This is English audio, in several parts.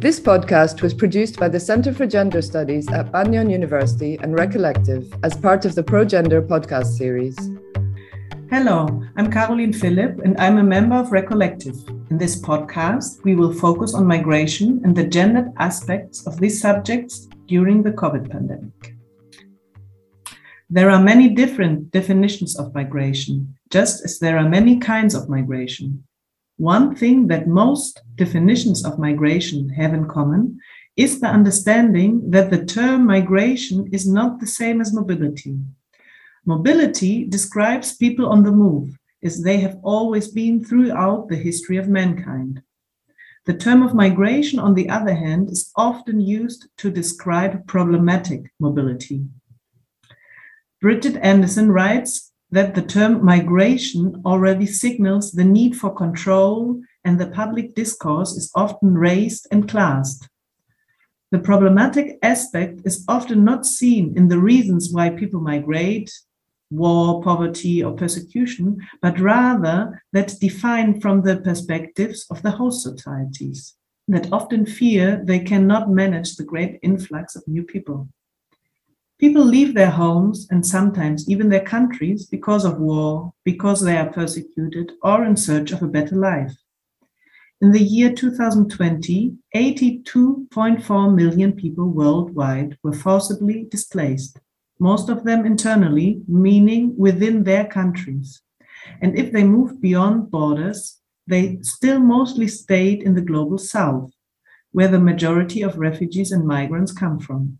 This podcast was produced by the Center for Gender Studies at Banyan University and Recollective as part of the ProGender podcast series. Hello, I'm Caroline Philipp and I'm a member of Recollective. In this podcast, we will focus on migration and the gendered aspects of these subjects during the COVID pandemic. There are many different definitions of migration, just as there are many kinds of migration. One thing that most definitions of migration have in common is the understanding that the term migration is not the same as mobility. Mobility describes people on the move, as they have always been throughout the history of mankind. The term of migration, on the other hand, is often used to describe problematic mobility. Bridget Anderson writes that the term migration already signals the need for control, and the public discourse is often raised and classed. The problematic aspect is often not seen in the reasons why people migrate, war, poverty, or persecution, but rather that defined from the perspectives of the host societies, that often fear they cannot manage the great influx of new people. People leave their homes and sometimes even their countries because of war, because they are persecuted, or in search of a better life. In the year 2020, 82.4 million people worldwide were forcibly displaced, most of them internally, meaning within their countries. And if they moved beyond borders, they still mostly stayed in the global south, where the majority of refugees and migrants come from.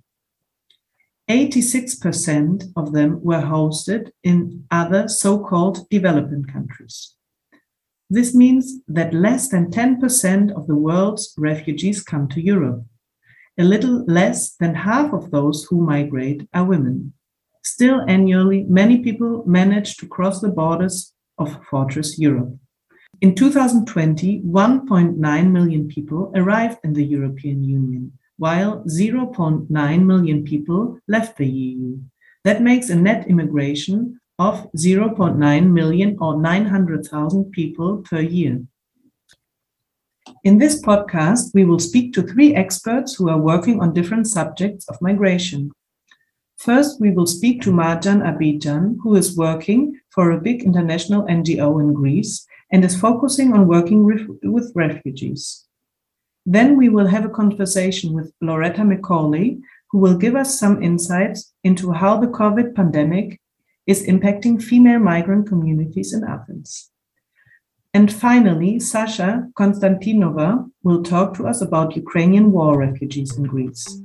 86% of them were hosted in other so-called developing countries. This means that less than 10% of the world's refugees come to Europe. A little less than half of those who migrate are women. Still, annually, many people manage to cross the borders of Fortress Europe. In 2020, 1.9 million people arrived in the European Union, while 0.9 million people left the EU. That makes a net immigration of 0.9 million or 900,000 people per year. In this podcast, we will speak to three experts who are working on different subjects of migration. First, we will speak to Marjan Abidjan, who is working for a big international NGO in Greece and is focusing on working with refugees. Then we will have a conversation with Loretta Macaulay, who will give us some insights into how the COVID pandemic is impacting female migrant communities in Athens. And finally, Sasha Konstantinova will talk to us about Ukrainian war refugees in Greece.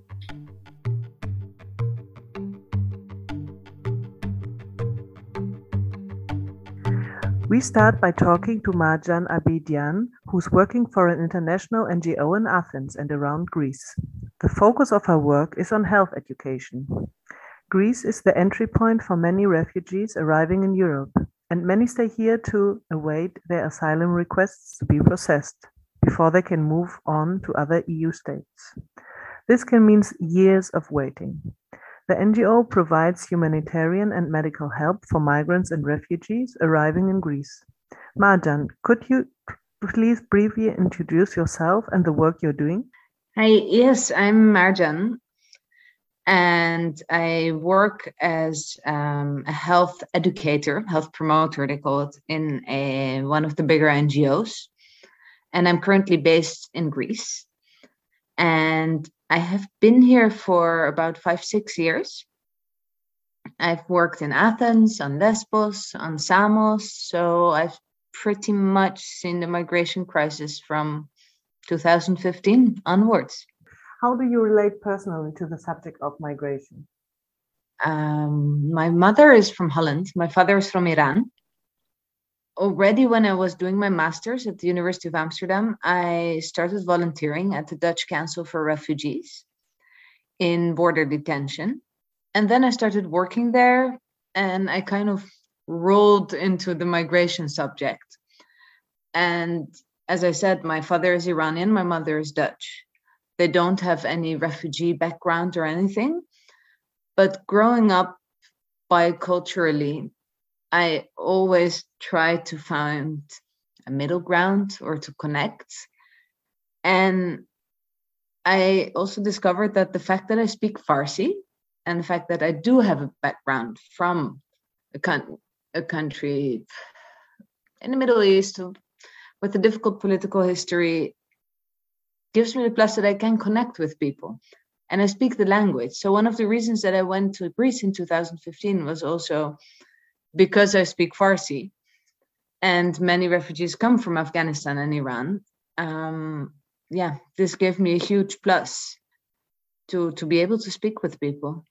We start by talking to Marjan Abidjan, who's working for an international NGO in Athens and around Greece. The focus of her work is on health education. Greece is the entry point for many refugees arriving in Europe, and many stay here to await their asylum requests to be processed before they can move on to other EU states. This can mean years of waiting. The NGO provides humanitarian and medical help for migrants and refugees arriving in Greece. Marjan, could you please briefly introduce yourself and the work you're doing? Hi, yes, I'm Marjan, and I work as a health educator, health promoter, they call it, in one of the bigger NGOs. And I'm currently based in Greece. And I have been here for about 5-6 years. I've worked in Athens, on Lesbos, on Samos, so I've pretty much seen the migration crisis from 2015 onwards. How do you relate personally to the subject of migration? My mother is from Holland. My father is from Iran. Already when I was doing my master's at the University of Amsterdam, I started volunteering at the Dutch Council for Refugees in border detention. And then I started working there, and I kind of rolled into the migration subject. And as I said, my father is Iranian, my mother is Dutch. They don't have any refugee background or anything. But growing up biculturally, I always try to find a middle ground or to connect. And I also discovered that the fact that I speak Farsi and the fact that I do have a background from a country in the Middle East with a difficult political history gives me the plus that I can connect with people and I speak the language. So one of the reasons that I went to Greece in 2015 was also because I speak Farsi, and many refugees come from Afghanistan and Iran. This gave me a huge plus to be able to speak with people.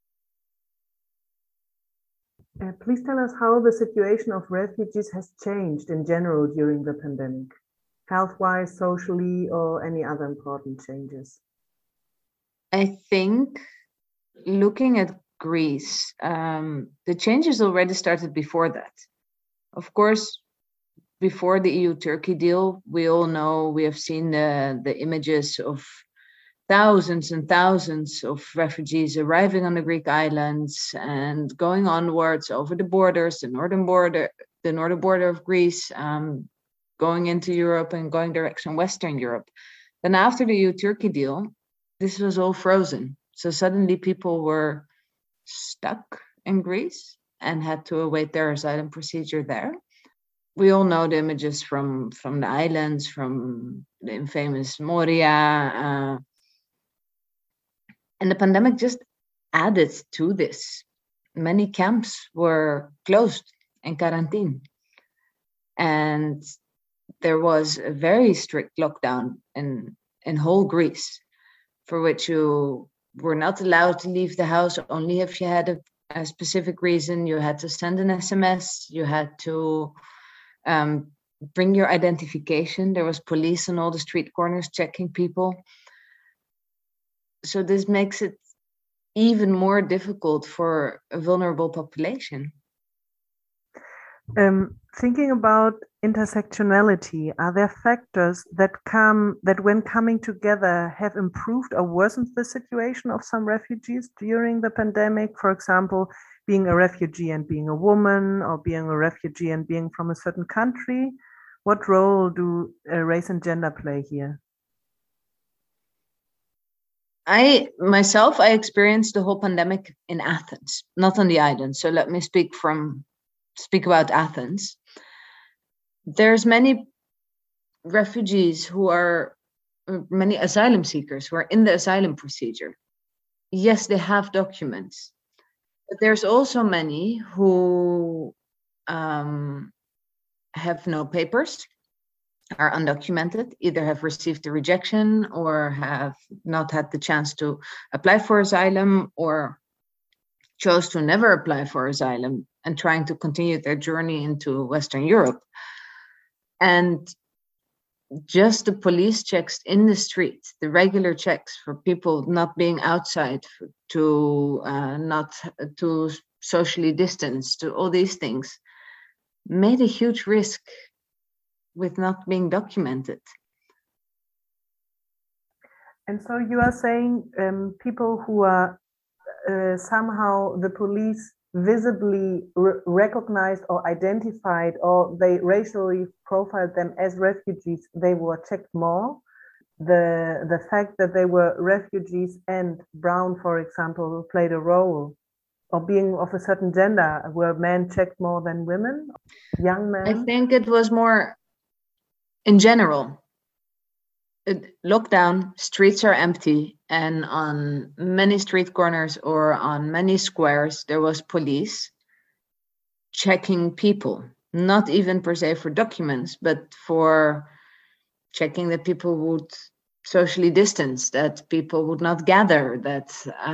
Please tell us how the situation of refugees has changed in general during the pandemic, health-wise, socially, or any other important changes. I think looking at Greece, the changes already started before that. Of course, before the EU-Turkey deal, we all know, we have seen the images of thousands and thousands of refugees arriving on the Greek islands and going onwards over the borders, the northern border of Greece, going into Europe and going direction Western Europe. Then after the EU-Turkey deal, this was all frozen. So suddenly people were stuck in Greece and had to await their asylum procedure there. We all know the images from the islands, from the infamous Moria, and the pandemic just added to this. Many camps were closed and quarantined. And there was a very strict lockdown in whole Greece, for which you were not allowed to leave the house only if you had a specific reason. You had to send an SMS, you had to bring your identification. There was police on all the street corners checking people. So this makes it even more difficult for a vulnerable population. Thinking about intersectionality, are there factors that when coming together have improved or worsened the situation of some refugees during the pandemic? For example, being a refugee and being a woman, or being a refugee and being from a certain country. What role do race and gender play here? I experienced the whole pandemic in Athens, not on the island. So let me speak about Athens. There's many refugees many asylum seekers who are in the asylum procedure. Yes, they have documents, but there's also many who have no papers, are undocumented, either have received a rejection or have not had the chance to apply for asylum, or chose to never apply for asylum and trying to continue their journey into Western Europe. And just the police checks in the street, the regular checks for people not being outside, not to socially distance, to all these things, made a huge risk with not being documented. And so you are saying people who are somehow the police visibly recognized or identified, or they racially profiled them as refugees, they were checked more. The fact that they were refugees and brown, for example, played a role, or being of a certain gender, were men checked more than women, young men? I think it was more in general. Lockdown, streets are empty, and on many street corners or on many squares, there was police checking people, not even per se for documents, but for checking that people would socially distance, that people would not gather, that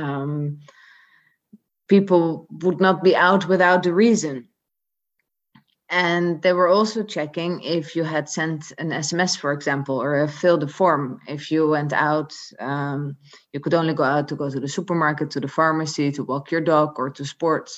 people would not be out without a reason. And they were also checking if you had sent an SMS, for example, or filled a form. If you went out, you could only go out to go to the supermarket, to the pharmacy, to walk your dog, or to sports.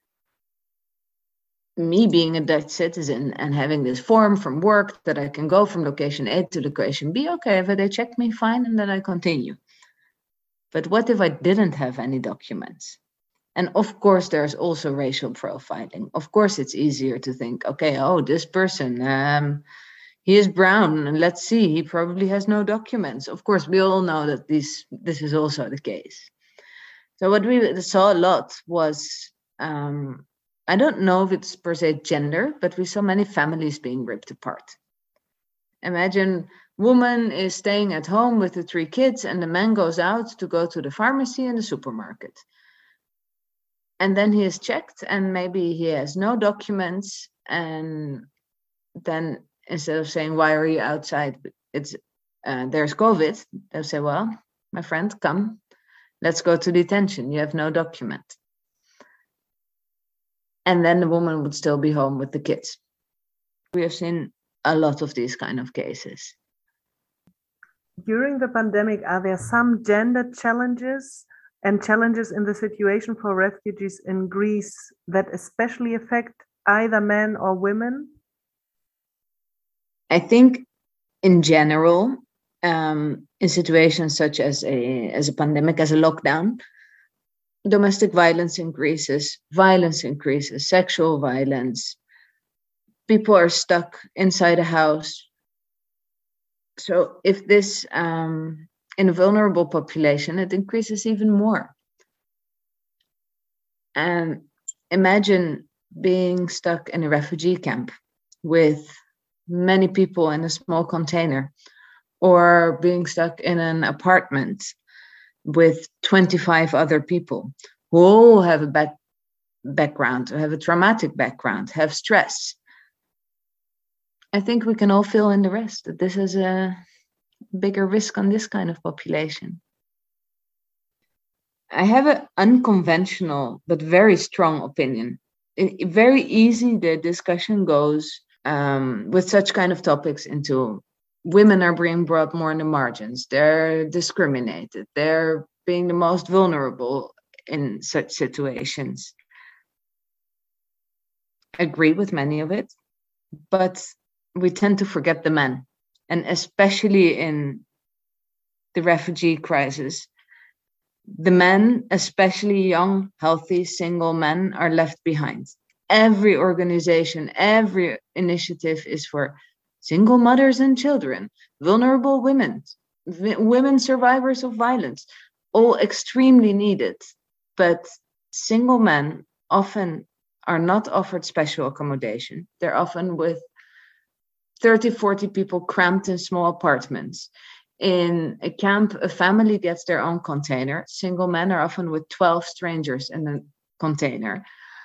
Me being a Dutch citizen and having this form from work that I can go from location A to location B, okay, if they check me, fine, and then I continue. But what if I didn't have any documents? And of course, there's also racial profiling. Of course, it's easier to think, okay, this person, he is brown, and let's see, he probably has no documents. Of course, we all know that this is also the case. So what we saw a lot was, I don't know if it's per se gender, but we saw many families being ripped apart. Imagine woman is staying at home with the 3 kids, and the man goes out to go to the pharmacy and the supermarket. And then he is checked, and maybe he has no documents. And then instead of saying, why are you outside? It's there's COVID. They'll say, well, my friend, come, let's go to detention. You have no document. And then the woman would still be home with the kids. We have seen a lot of these kind of cases. During the pandemic, are there some gender challenges and challenges in the situation for refugees in Greece that especially affect either men or women? I think in general, in situations such as a pandemic, as a lockdown, domestic violence increases, sexual violence. People are stuck inside a house. So if this, in a vulnerable population, it increases even more. And imagine being stuck in a refugee camp with many people in a small container, or being stuck in an apartment with 25 other people who all have a background, have a traumatic background, have stress. I think we can all fill in the rest, that this is a bigger risk on this kind of population. I have an unconventional but very strong opinion. Very easy, the discussion goes with such kind of topics into women are being brought more in the margins. They're discriminated. They're being the most vulnerable in such situations. I agree with many of it, but we tend to forget the men. And especially in the refugee crisis, the men, especially young, healthy, single men, are left behind. Every organization, every initiative is for single mothers and children, vulnerable women, women survivors of violence, all extremely needed. But single men often are not offered special accommodation. They're often with 30, 40 people cramped in small apartments. In a camp, a family gets their own container. Single men are often with 12 strangers in a container.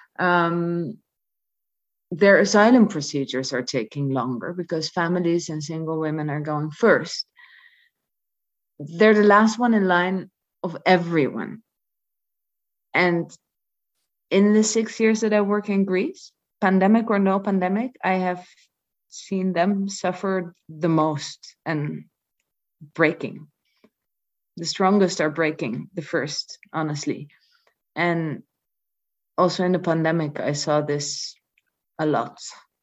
Their asylum procedures are taking longer because families and single women are going first. They're the last one in line of everyone. And in the 6 years that I work in Greece, pandemic or no pandemic, I have seen them suffer the most and breaking. The strongest are breaking the first, honestly. And also in the pandemic, I saw this a lot.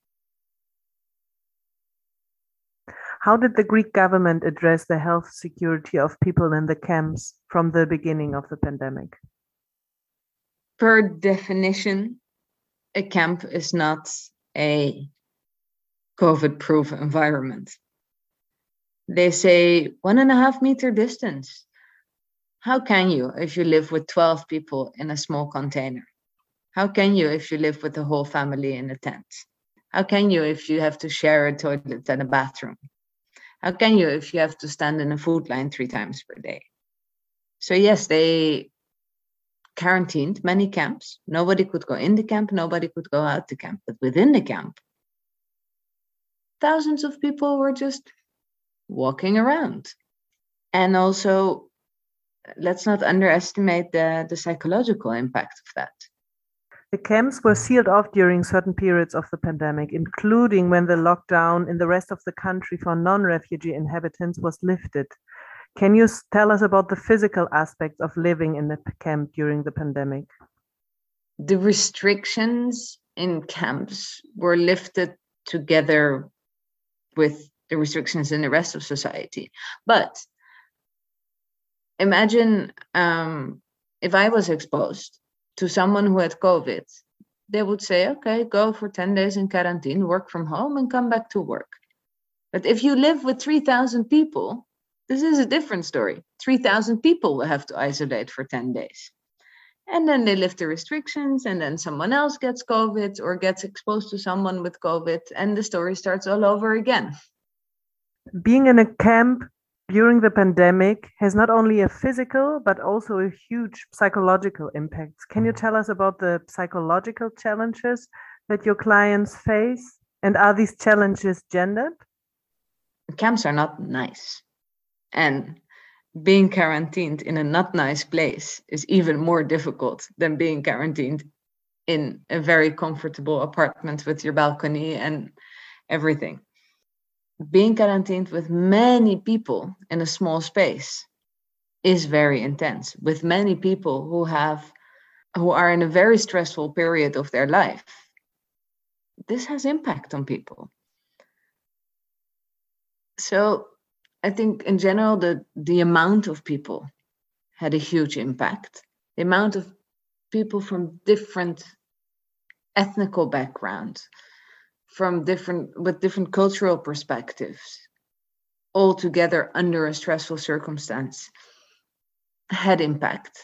How did the Greek government address the health security of people in the camps from the beginning of the pandemic? Per definition, a camp is not a COVID-proof environment. They say 1.5 meter distance. How can you if you live with 12 people in a small container? How can you if you live with the whole family in a tent? How can you if you have to share a toilet and a bathroom? How can you if you have to stand in a food line 3 times per day? So yes, they quarantined many camps. Nobody could go in the camp, nobody could go out the camp. But within the camp, thousands of people were just walking around. And also, let's not underestimate the psychological impact of that. The camps were sealed off during certain periods of the pandemic, including when the lockdown in the rest of the country for non-refugee inhabitants was lifted. Can you tell us about the physical aspects of living in the camp during the pandemic? The restrictions in camps were lifted together with the restrictions in the rest of society. But imagine if I was exposed to someone who had COVID, they would say, okay, go for 10 days in quarantine, work from home and come back to work. But if you live with 3,000 people, this is a different story. 3,000 people will have to isolate for 10 days. And then they lift the restrictions, and then someone else gets COVID or gets exposed to someone with COVID, and the story starts all over again. Being in a camp during the pandemic has not only a physical, but also a huge psychological impact. Can you tell us about the psychological challenges that your clients face? And are these challenges gendered? Camps are not nice. And being quarantined in a not nice place is even more difficult than being quarantined in a very comfortable apartment with your balcony and everything. Being quarantined with many people in a small space is very intense, with many people who are in a very stressful period of their life. This has impact on people. So I think in general, the amount of people had a huge impact. The amount of people from different ethnical backgrounds, with different cultural perspectives, all together under a stressful circumstance, had impact.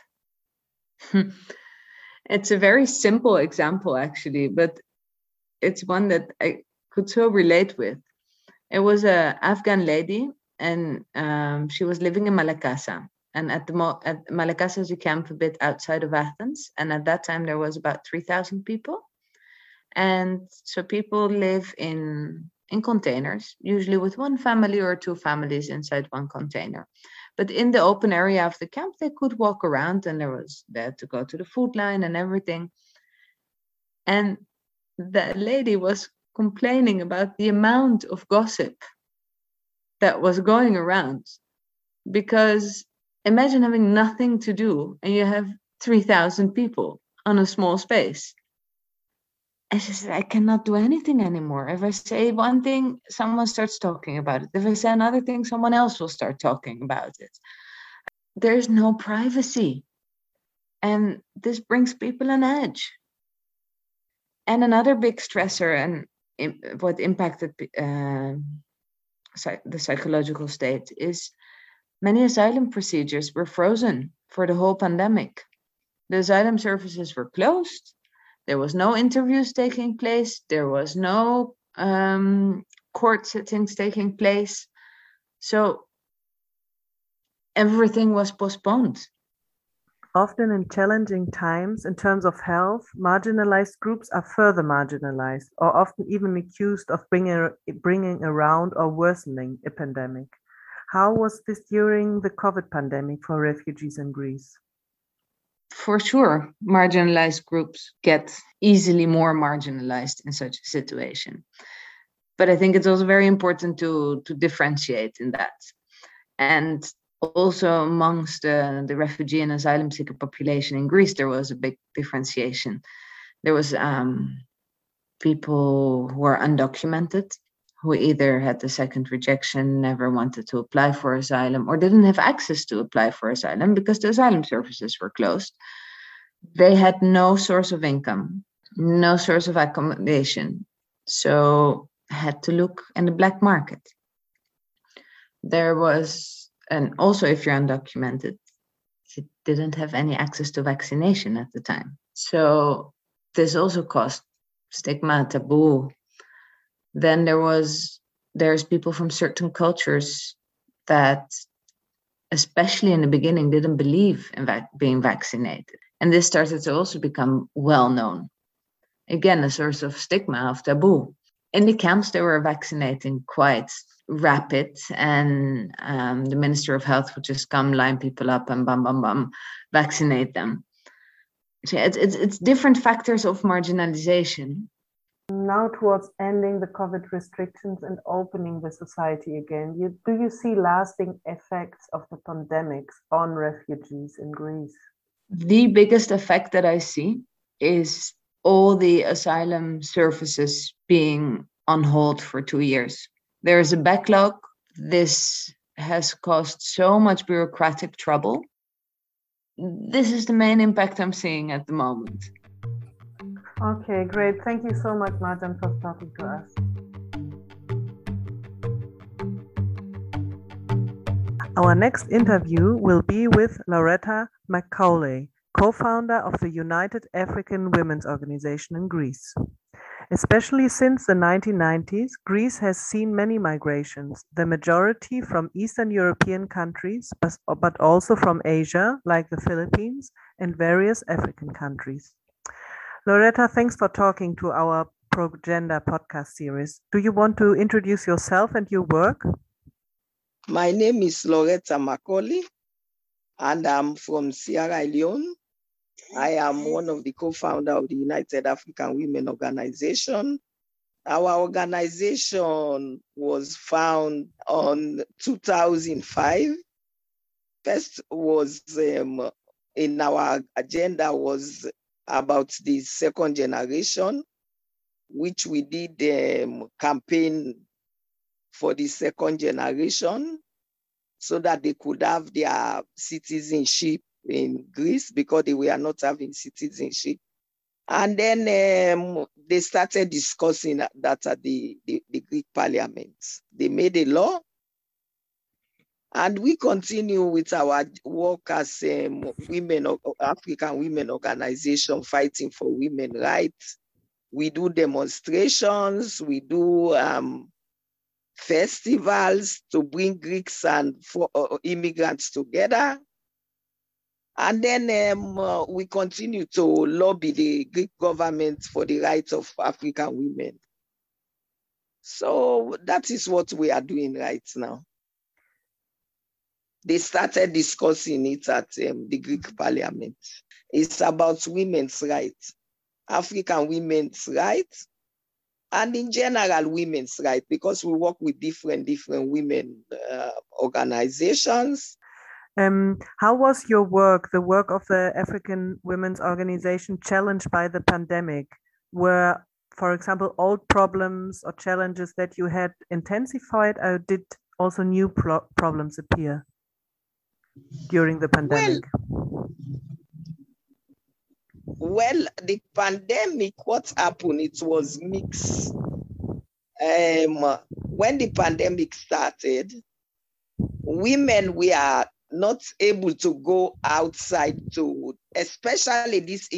It's a very simple example, actually, but it's one that I could so relate with. It was an Afghan lady, and she was living in Malakasa. And Malakasa is a camp a bit outside of Athens. And at that time, there was about 3,000 people. And so people live in containers, usually with one family or two families inside one container. But in the open area of the camp, they could walk around, and they had to go to the food line and everything. And the lady was complaining about the amount of gossip that was going around, because imagine having nothing to do and you have 3,000 people on a small space. And she said, I cannot do anything anymore. If I say one thing, someone starts talking about it. If I say another thing, someone else will start talking about it. There's no privacy. And this brings people on edge. And another big stressor, and what impacted the psychological state, is many asylum procedures were frozen for the whole pandemic. The asylum services were closed. There was no interviews taking place. There was no court sittings taking place. So everything was postponed. Often in challenging times, in terms of health, marginalized groups are further marginalized, or often even accused of bringing around or worsening a pandemic. How was this during the COVID pandemic for refugees in Greece? For sure, marginalized groups get easily more marginalized in such a situation. But I think it's also very important to differentiate in that. And also amongst the refugee and asylum seeker population in Greece, there was a big differentiation. There was people who were undocumented, who either had the second rejection, never wanted to apply for asylum, or didn't have access to apply for asylum because the asylum services were closed. They had no source of income, no source of accommodation, so had to look in the black market. There was, and also if you're undocumented, you didn't have any access to vaccination at the time. So this also caused stigma, taboo. Then there's people from certain cultures that, especially in the beginning, didn't believe in being vaccinated. And this started to also become well known. Again, a source of stigma, of taboo. In the camps, they were vaccinating quite rapid, and the Minister of Health would just come, line people up, and vaccinate them. So it's different factors of marginalization. Now towards ending the COVID restrictions and opening the society again, do you see lasting effects of the pandemics on refugees in Greece? The biggest effect that I see is all the asylum services being on hold for 2 years. There is a backlog. This has caused so much bureaucratic trouble. This is the main impact I'm seeing at the moment. Okay, great. Thank you so much, Marjan, for talking to us. Our next interview will be with Loretta Macaulay, co-founder of the United African Women's Organization in Greece. Especially since the 1990s, Greece has seen many migrations, the majority from Eastern European countries, but also from Asia, like the Philippines, and various African countries. Loretta, thanks for talking to our ProGender podcast series. Do you want to introduce yourself and your work? My name is Loretta Macaulay, and I'm from Sierra Leone. I am one of the co-founders of the United African Women Organization. Our organization was founded on 2005. First was in our agenda was about the second generation, which we did campaign for the second generation so that they could have their citizenship in Greece because they were not having citizenship. And then they started discussing that at the Greek parliament. They made a law, and we continue with our work as African Women Organization fighting for women rights. We do demonstrations, we do festivals to bring Greeks and immigrants together. And then we continue to lobby the Greek government for the rights of African women. So that is what we are doing right now. They started discussing it at the Greek parliament. It's about women's rights, African women's rights, and in general, women's rights, because we work with different women organizations. How was your work, the work of the African Women's Organization, challenged by the pandemic? Were, for example, old problems or challenges that you had intensified, or did also new problems appear during the pandemic? Well, the pandemic, what happened, it was mixed. When the pandemic started, women were not able to go outside to, especially these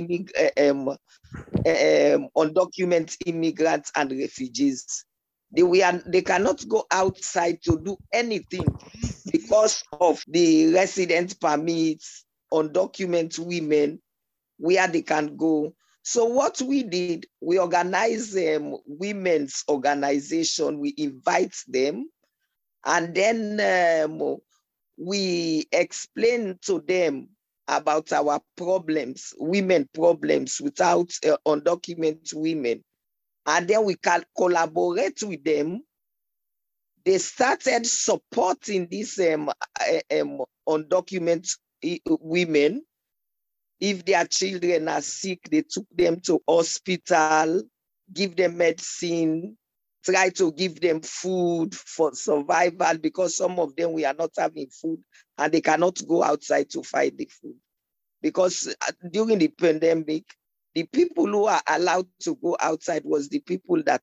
undocumented immigrants and refugees. They cannot go outside to do anything because of the resident permits, undocumented women, where they can go. So what we did, we organized women's organization, we invite them, and then we explain to them about our problems, women problems without undocumented women. And then we can collaborate with them. They started supporting these undocumented women. If their children are sick, they took them to hospital, give them medicine, try to give them food for survival, because some of them we are not having food and they cannot go outside to find the food. Because during the pandemic, the people who are allowed to go outside was the people that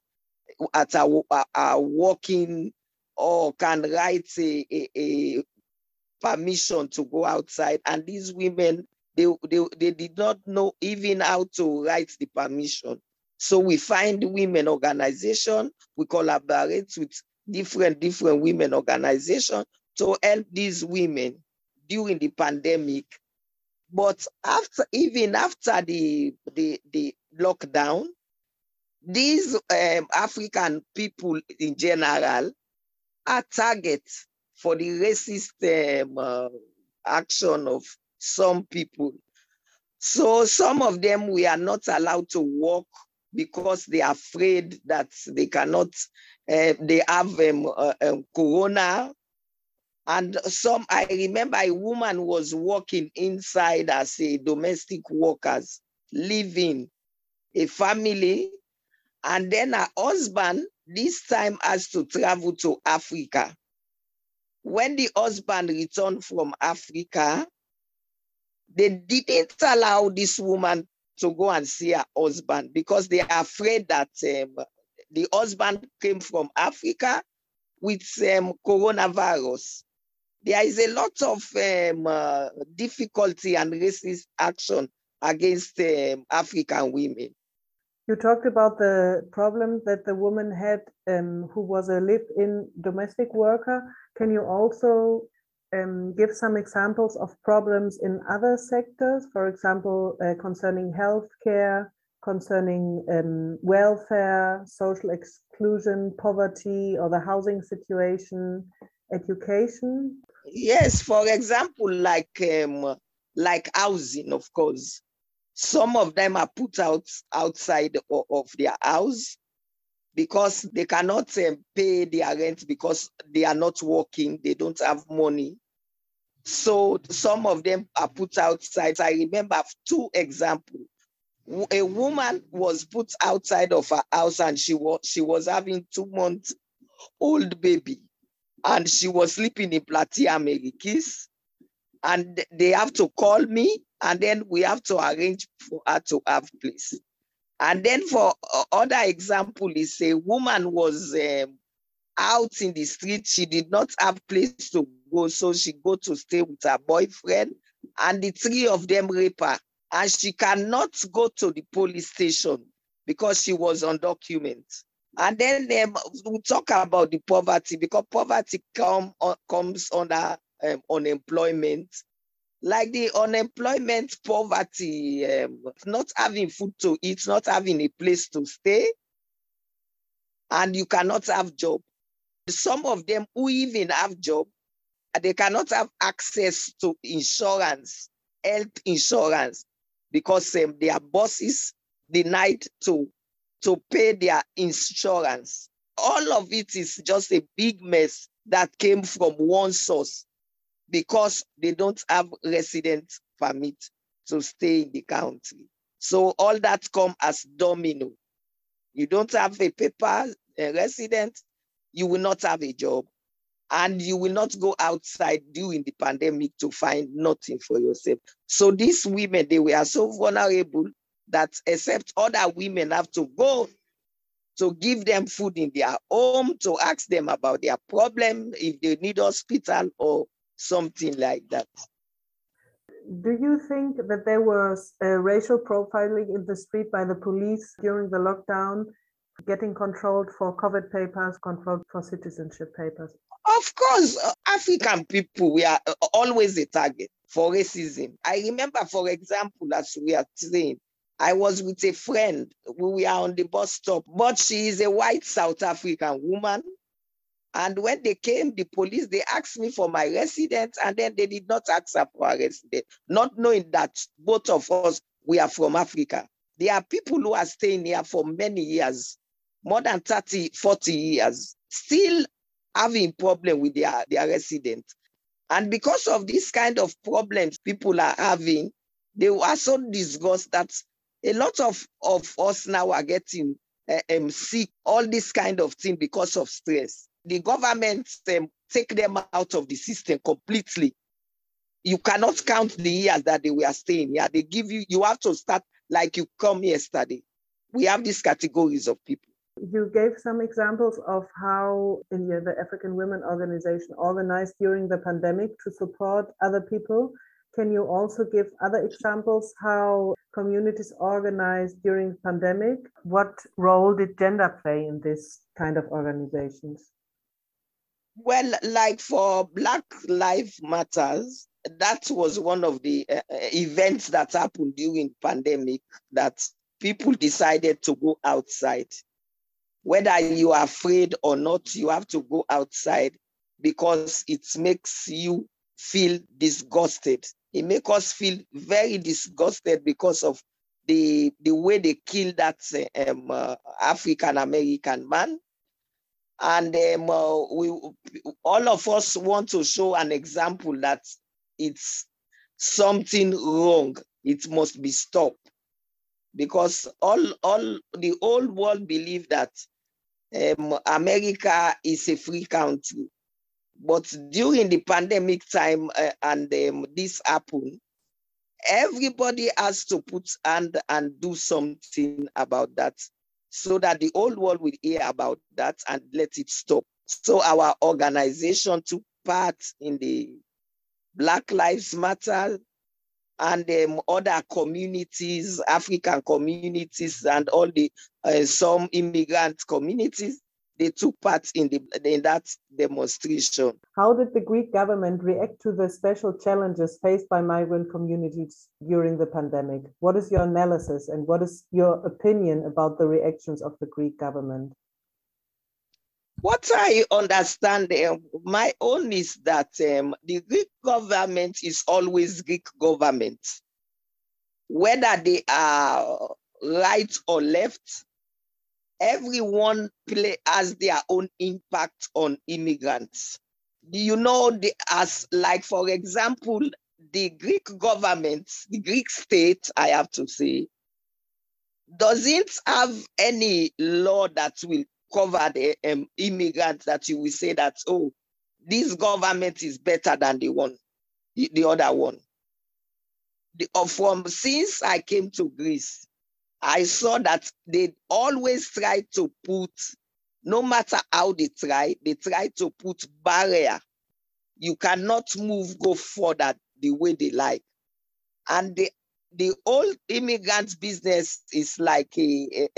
are working or can write a permission to go outside. And these women, they did not know even how to write the permission. So we find women organization, we collaborate with different women organizations to help these women during the pandemic. But even after the lockdown, these African people in general are targets for the racist action of some people. So some of them we are not allowed to work because they are afraid that they cannot, they have corona. And some, I remember a woman was working inside as a domestic worker, living a family. And then her husband, this time, has to travel to Africa. When the husband returned from Africa, they didn't allow this woman to go and see her husband because they are afraid that the husband came from Africa with coronavirus. there is a lot of difficulty and racist action against African women. You talked about the problem that the woman had who was a live-in domestic worker. Can you also give some examples of problems in other sectors, for example, concerning healthcare, concerning welfare, social exclusion, poverty, or the housing situation, education? Yes, for example, like housing, of course. Some of them are put outside of their house because they cannot pay their rent because they are not working, they don't have money. So some of them are put outside. I remember 2 examples. A woman was put outside of her house and she was having 2-month-old baby, and she was sleeping in Platea Amerikis, and they have to call me, and then we have to arrange for her to have place. And then for other example is a woman was out in the street. She did not have place to go, so she go to stay with her boyfriend, and the 3 of them rape her, and she cannot go to the police station because she was on document. And then we talk about the poverty, because poverty comes under unemployment. Like the unemployment, poverty, not having food to eat, not having a place to stay, and you cannot have job. Some of them who even have job, they cannot have access to insurance, health insurance, because their bosses denied to pay their insurance. All of it is just a big mess that came from one source, because they don't have resident permit to stay in the country. So all that come as domino. You don't have a paper, a resident, you will not have a job, and you will not go outside during the pandemic to find nothing for yourself. So these women, they were so vulnerable that except other women have to go to give them food in their home, to ask them about their problem, if they need hospital or something like that. Do you think that there was racial profiling in the street by the police during the lockdown, getting controlled for COVID papers, controlled for citizenship papers? Of course, African people, we are always a target for racism. I remember, for example, as we are saying, I was with a friend. We were on the bus stop, but she is a white South African woman. And when they came, the police, they asked me for my residence, and then they did not ask her for her residence, not knowing that both of us, we are from Africa. There are people who are staying here for many years, more than 30, 40 years, still having problem with their residents. And because of this kind of problems people are having, they were so disgusted that a lot of us now are getting sick, all this kind of thing because of stress. The government take them out of the system completely. You cannot count the years that they were staying here. They give you have to start like you come yesterday. We have these categories of people. You gave some examples of how the African Women Organization organized during the pandemic to support other people. Can you also give other examples how communities organized during the pandemic? What role did gender play in this kind of organizations? Well, like for Black Lives Matters, that was one of the events that happened during pandemic, that people decided to go outside. Whether you are afraid or not, you have to go outside because it makes you feel disgusted. It makes us feel very disgusted because of the way they killed that African-American man. And all of us want to show an example that it's something wrong. It must be stopped, because all the whole world believe that America is a free country. But during the pandemic time and this happened, everybody has to put hand and do something about that, so that the whole world will hear about that and let it stop. So our organization too part in the Black Lives Matter and other communities, African communities, and all the some immigrant communities. They took part in that demonstration. How did the Greek government react to the special challenges faced by migrant communities during the pandemic? What is your analysis and what is your opinion about the reactions of the Greek government? What I understand, my own is that the Greek government is always Greek government. Whether they are right or left, everyone has their own impact on immigrants. You know, as like, for example, the Greek government, the Greek state, I have to say, doesn't have any law that will cover the immigrants that you will say that, oh, this government is better than the other one. Since I came to Greece, I saw that they always try to put, no matter how they try to put barrier. You cannot go further the way they like. And the whole immigrant business is like a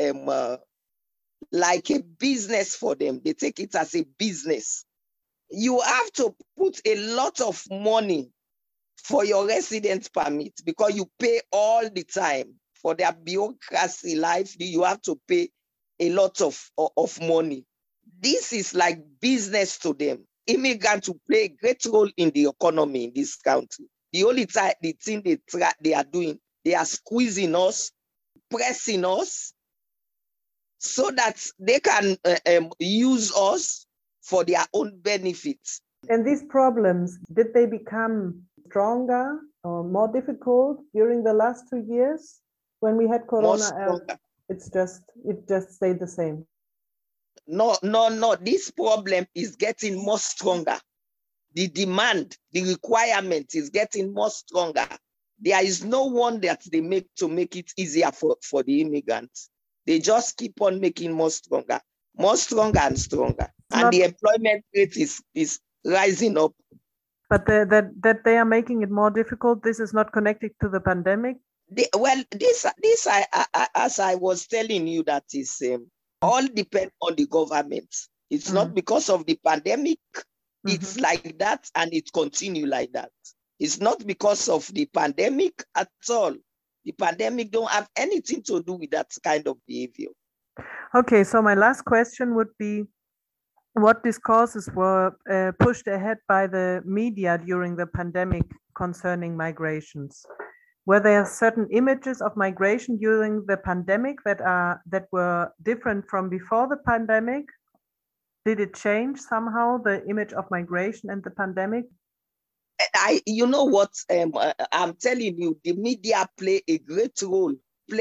business for them. They take it as a business. You have to put a lot of money for your residence permit because you pay all the time. For their bureaucracy life, you have to pay a lot of money. This is like business to them. Immigrants will play a great role in the economy in this country. The only thing they are doing, they are squeezing us, pressing us, so that they can use us for their own benefits. And these problems, did they become stronger or more difficult during the last 2 years? When we had Corona, it just stayed the same. No. This problem is getting more stronger. The demand, the requirement is getting more stronger. There is no one that they make to make it easier for the immigrants. They just keep on making more stronger and stronger. And the employment rate is rising up. But that they are making it more difficult, this is not connected to the pandemic? This as I was telling you, that is all depend on the government. It's not because of the pandemic. It's like that, and it continue like that. It's not because of the pandemic at all. The pandemic don't have anything to do with that kind of behavior. Okay, so my last question would be, what discourses were pushed ahead by the media during the pandemic concerning migrations? Were there certain images of migration during the pandemic that were different from before the pandemic? Did it change somehow, the image of migration and the pandemic? You know what? I'm telling you, the media plays great role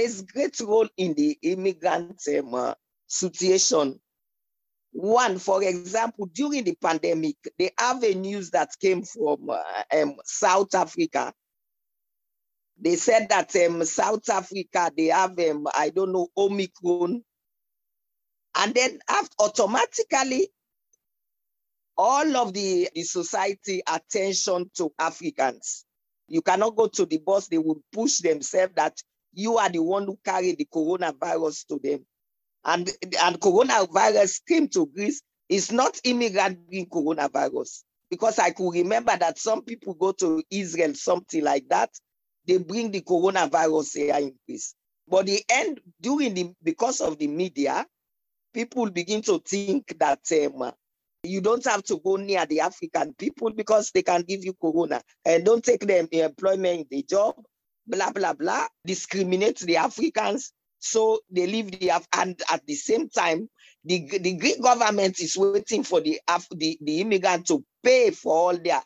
in the immigrant situation. One, for example, during the pandemic, they have a news that came from South Africa. They said that South Africa, they have, Omicron. And then automatically, all of the society attention to Africans. You cannot go to the bus, they will push themselves that you are the one who carried the coronavirus to them. And coronavirus came to Greece. It's not immigrant bring coronavirus. Because I could remember that some people go to Israel, something like that. They bring the coronavirus here in Greece. But because of the media, people begin to think that you don't have to go near the African people because they can give you corona. And don't take them employment in the job, blah, blah, blah. Discriminate the Africans. So they leave and at the same time, the Greek government is waiting for the immigrant to pay for all their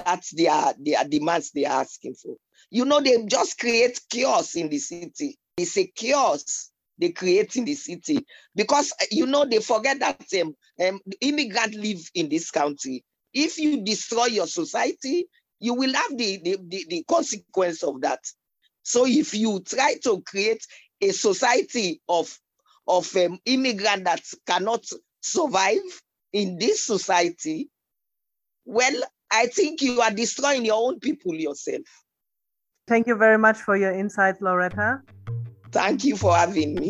demands they are asking for. You know, they just create chaos in the city. It's a chaos they create in the city because, they forget that immigrants live in this country. If you destroy your society, you will have the consequence of that. So if you try to create a society of immigrants that cannot survive in this society, well, I think you are destroying your own people yourself. Thank you very much for your insight, Loretta. Thank you for having me.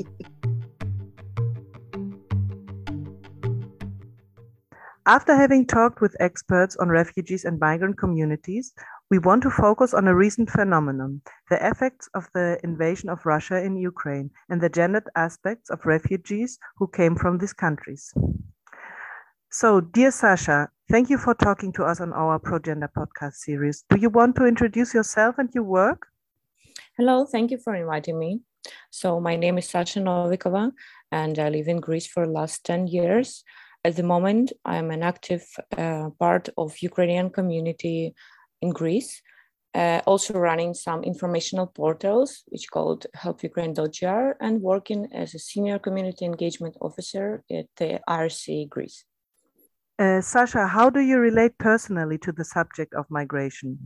After having talked with experts on refugees and migrant communities, we want to focus on a recent phenomenon, the effects of the invasion of Russia in Ukraine and the gendered aspects of refugees who came from these countries. So, dear Sasha, thank you for talking to us on our ProGender podcast series. Do you want to introduce yourself and your work? Hello, thank you for inviting me. So my name is Sasha Novikova, and I live in Greece for the last 10 years. At the moment, I'm an active part of Ukrainian community in Greece, also running some informational portals, which called helpukraine.gr, and working as a senior community engagement officer at the IRC Greece. Sasha, how do you relate personally to the subject of migration?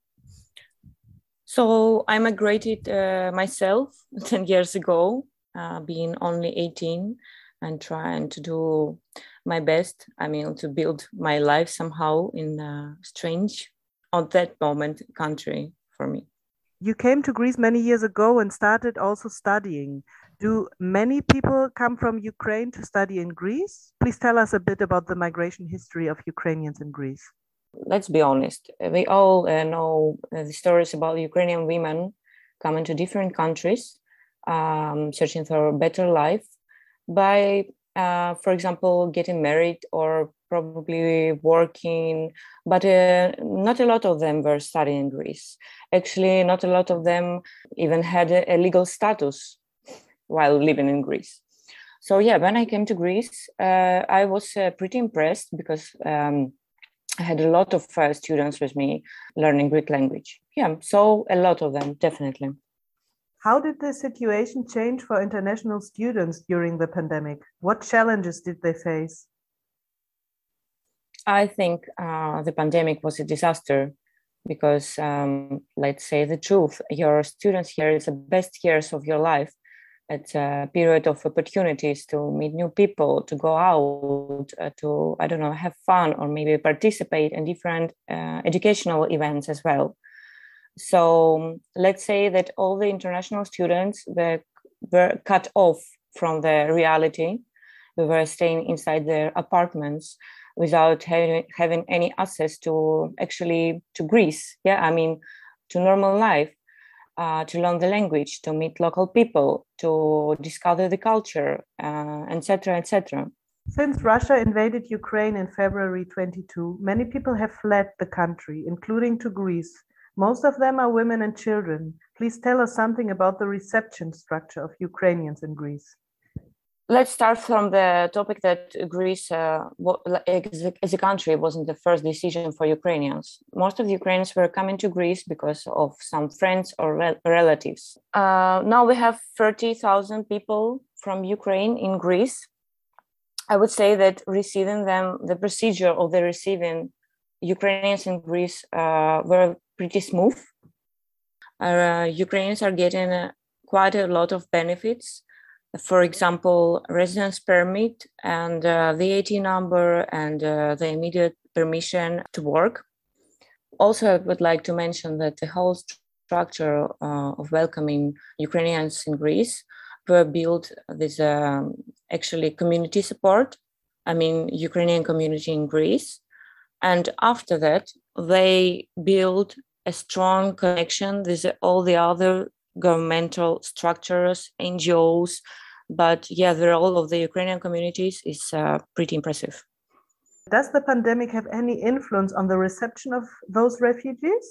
So I migrated myself 10 years ago, being only 18, and trying to do my best. To build my life somehow in a strange, at that moment, country for me. You came to Greece many years ago and started also studying. Do many people come from Ukraine to study in Greece? Please tell us a bit about the migration history of Ukrainians in Greece. Let's be honest. We all know the stories about Ukrainian women coming to different countries, searching for a better life by, for example, getting married or probably working, but not a lot of them were studying in Greece. Actually, not a lot of them even had a legal status while living in Greece. So yeah, when I came to Greece, I was pretty impressed because I had a lot of students with me learning Greek language. Yeah, so a lot of them, definitely. How did the situation change for international students during the pandemic? What challenges did they face? I think the pandemic was a disaster because, let's say the truth, your students here is the best years of your life. It's a period of opportunities to meet new people, to go out, to, have fun or maybe participate in different educational events as well. So let's say that all the international students were cut off from the reality. We were staying inside their apartments without having any access to Greece. To normal life. To learn the language, to meet local people, to discover the culture, etc., etc. Since Russia invaded Ukraine in February 22, many people have fled the country, including to Greece. Most of them are women and children. Please tell us something about the reception structure of Ukrainians in Greece. Let's start from the topic that Greece as a country wasn't the first decision for Ukrainians. Most of the Ukrainians were coming to Greece because of some friends or relatives. Now we have 30,000 people from Ukraine in Greece. I would say that receiving them, the procedure of the receiving Ukrainians in Greece were pretty smooth. Ukrainians are getting quite a lot of benefits. For example, residence permit and the VAT number and the immediate permission to work. Also, I would like to mention that the whole structure of welcoming Ukrainians in Greece were built with community support. Ukrainian community in Greece. And after that, they built a strong connection with all the other governmental structures, NGOs, but yeah, the role of the Ukrainian communities is pretty impressive. Does the pandemic have any influence on the reception of those refugees?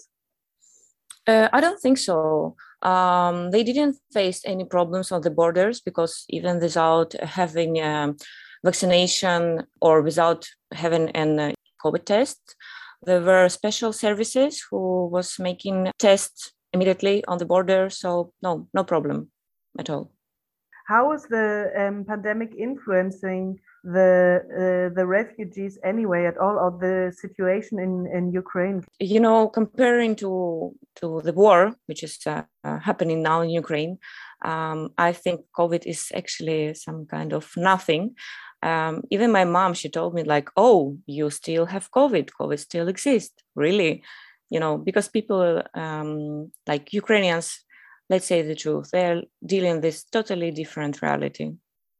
I don't think so. They didn't face any problems on the borders because even without having vaccination or without having a COVID test, there were special services who was making tests immediately on the border. So no problem at all. How is the pandemic influencing the refugees anyway at all, or the situation in Ukraine? Comparing to the war, which is happening now in Ukraine, I think COVID is actually some kind of nothing. Even my mom, she told me like, oh, you still have COVID. COVID still exists. Really? Because people like Ukrainians, let's say the truth, they're dealing with this totally different reality.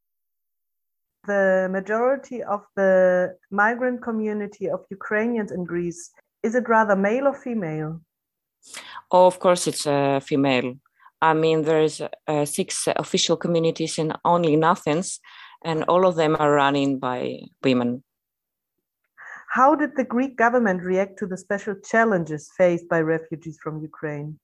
The majority of the migrant community of Ukrainians in Greece, is it rather male or female? Oh, of course, it's female. I mean, there's 6 official communities in only in Athens, and all of them are run by women. How did the Greek government react to the special challenges faced by refugees from Ukraine?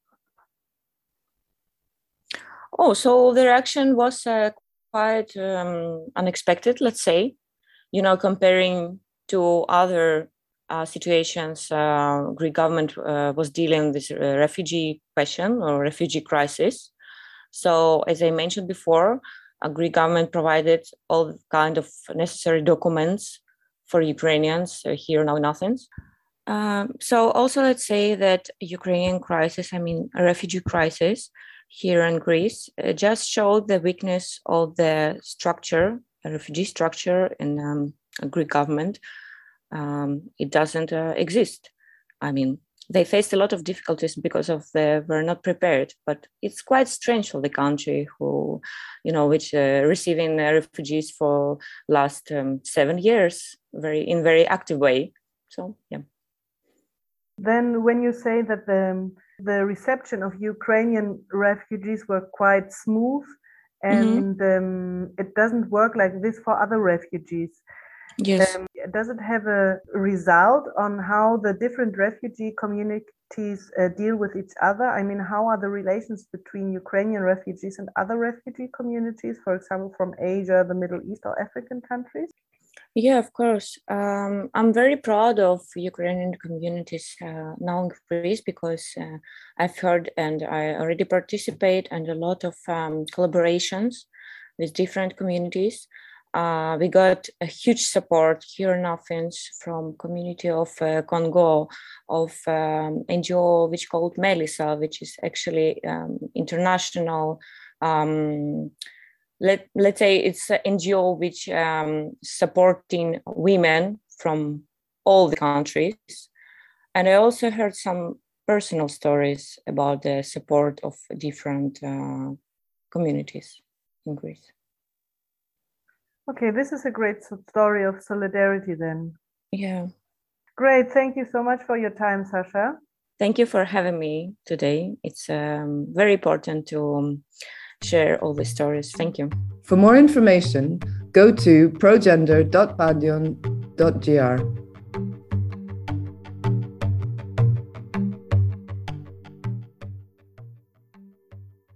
Oh, so the reaction was quite unexpected, let's say. Comparing to other situations, Greek government was dealing with refugee question or refugee crisis. So, as I mentioned before, Greek government provided all kind of necessary documents for Ukrainians here now in Athens. So also let's say that Ukrainian crisis, a refugee crisis here in Greece, just showed the weakness of the structure, the refugee structure in Greek government. It doesn't exist. They faced a lot of difficulties because they were not prepared, but it's quite strange for the country which receiving refugees for last 7 years in very active way. So, yeah. Then when you say that the reception of Ukrainian refugees were quite smooth and it doesn't work like this for other refugees. Yes. Does it have a result on how the different refugee communities deal with each other? How are the relations between Ukrainian refugees and other refugee communities, for example, from Asia, the Middle East, or African countries? Yeah, of course. I'm very proud of Ukrainian communities now in Greece because I've heard and I already participate in a lot of collaborations with different communities. We got a huge support here in Athens from community of Congo, of NGO which called Melissa, which is actually international. Let's say it's an NGO which supporting women from all the countries. And I also heard some personal stories about the support of different communities in Greece. Okay, this is a great story of solidarity then. Yeah. Great. Thank you so much for your time, Sasha. Thank you for having me today. It's very important to share all the stories. Thank you. For more information, go to progender.pandion.gr.